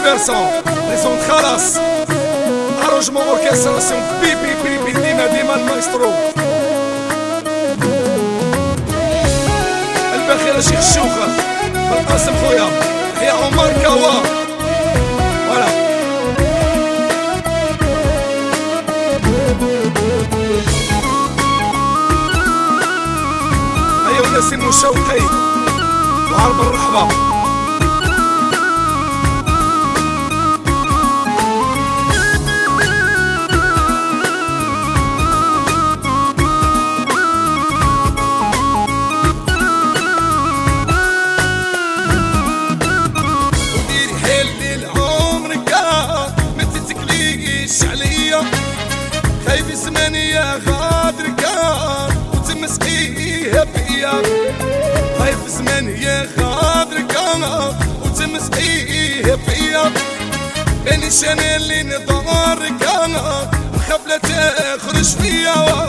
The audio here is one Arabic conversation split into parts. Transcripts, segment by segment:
ديفيرسون ليزون خلاص اروجمون اوركستراسيون بيبي بيبي ديما المايسترو البخير شيخ الشوخة بالقاسم خويا يا عمر كوا فوالا ايوا ناسين وشوقي وعرب الرحبة خايف زماني يا غادر كان وتمسقيه بيا خايف زماني يا غادر كان وتمسقيه بيا بين الشاني اللي نضار كان وخاف لا تخرج فيا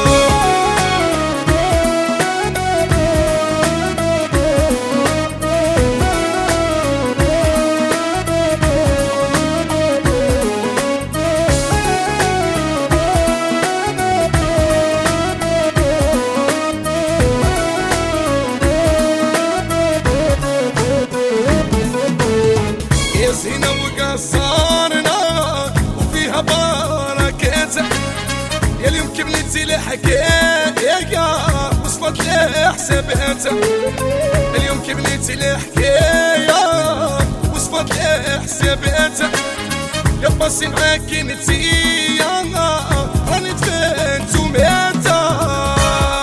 زينة وقصارنا وفيها بركاتها يا اليوم كملتي الحكاية وصفت لي حساباتها اليوم كملتي الحكاية وصفت لي حساباتها يا باسي معاك انتي راني دفنت وماتها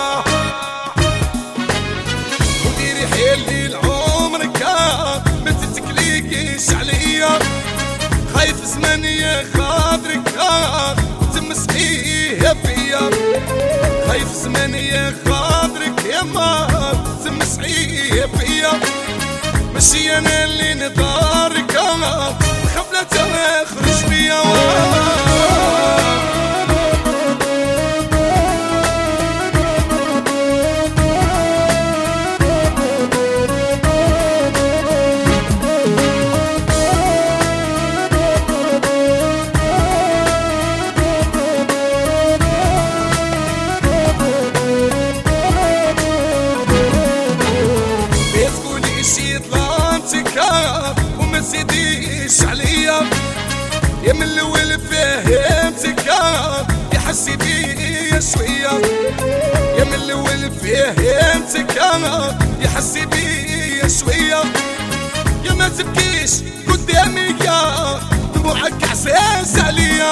وديري حيلي لعمرك ما تتكليكيش عليا خايف زماني يا خاطرك وتمسحيه بيا خايف زماني يا خاطرك يا ما تمسحيه بيا ماشي انا اللي نضارك خاف لا تخرج بيا وما تزيديش عليا يا من الاول فهمتك يا حسي بيا شويه يا من الاول فهمتك يا حسي بيا شويه يا ما تبكيش قدامي يا دموعك عزاز عليا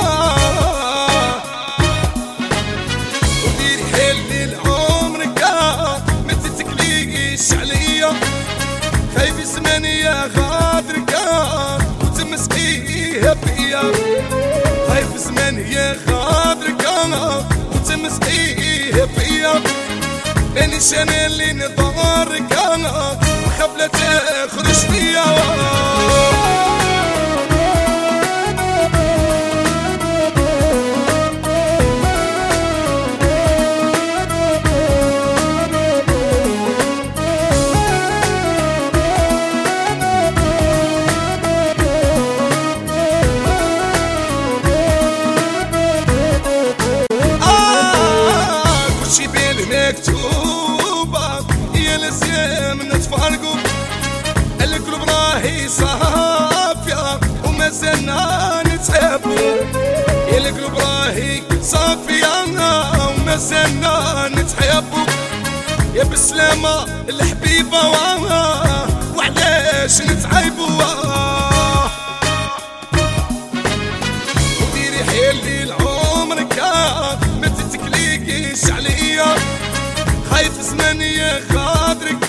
وديري حيلي لعمرك ما تتكليش عليا خايف زماني يا غادرك وتمسقيه بيا خايف زماني يا غادرك وتمسقيه بيا بين شاني اللي نضارك وخاف لا تخرج فيا مكتوبة يا لازم نتفارقوا القلوب راهي صافية وما زلنا نتحبوا يا القلوب راهي صافية وما زلنا نتحبوا يا بالسلامة الحبيبة وعلاش نتعيبوا وديري حيلي لعمرك ما تتكليكيش عليا خايف زماني يا خاطرك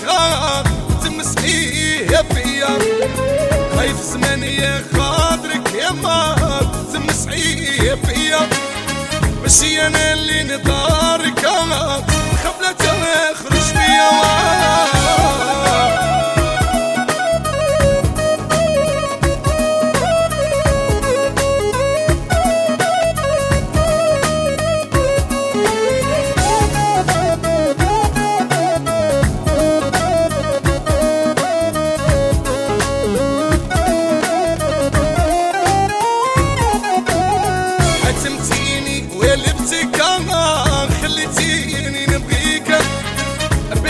تمسحيه بيا خايف زماني يا خاطرك يا ما تمسحيه بيا ماشي انا اللي نضارك خاف لا تخرج بيا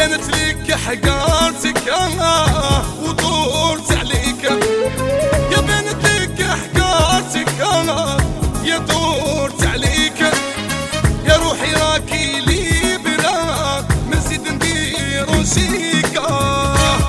بنت ليك حقارتك ودورت عليك، يا بنت ليك حقارتك يا دورت عليك، يا روحي راكي لي براك نزيد ندير وشيكا،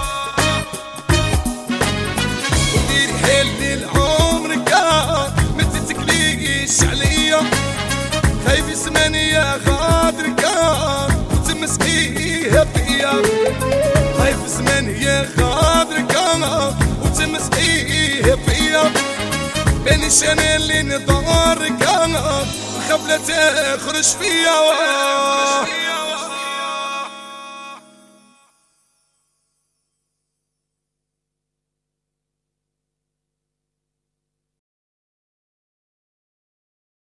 وديري حيل لعمرك ما تتكليش عليا، خايف زماني يا غادرك وتمسكيها فيا، خايف زماني يا غادرك وتمسكيها فيا، مانيش انا اللي نضارك خبلة تخرج فيا.